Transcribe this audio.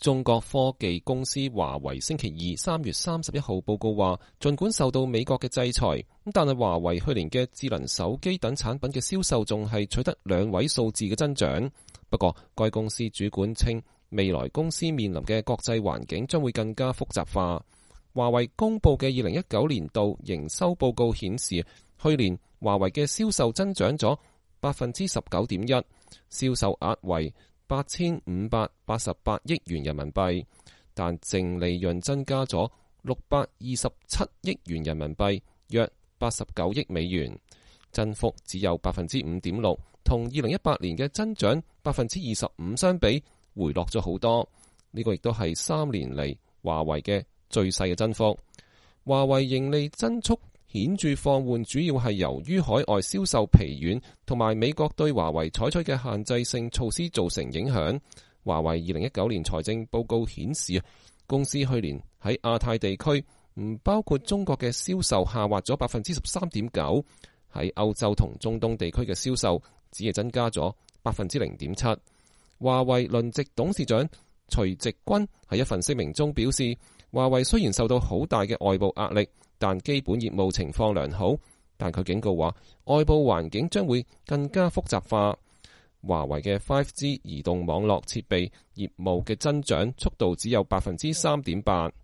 中國科技公司華為星期二3月31號報告話，儘管受到美國嘅制裁，但係華為去年嘅智能手機等產品嘅銷售仲係取得2位數字嘅增長。不過，該公司主管稱，未來公司面臨嘅國際環境將會更加複雜化。華為公佈嘅2019年度營收報告顯示，去年華為嘅銷售增長咗19.1%，銷售額為8588億元人民幣，但淨利潤增加咗627億元人民幣，約89億美元，增幅只有5.6%，同2018年嘅增長25%相比，回落咗好多。呢個亦都係3年嚟華為嘅最細嘅增幅。華為盈利增速顯著放緩，主要係由於海外銷售疲軟同埋美國對華為採取嘅限制性措施造成影響。華為2019年財政報告顯示，公司去年喺亞太地區唔包括中國嘅銷售下滑咗13.9%，喺歐洲同中東地區嘅銷售只係增加咗0.7%。華為輪值董事長徐直軍喺一份聲明中表示，華為雖然受到好大嘅外部壓力，但基本業務情況良好，但佢警告話，外部環境將會更加複雜化。華為嘅 5G 移動網絡設備業務嘅增長速度只有3.8%。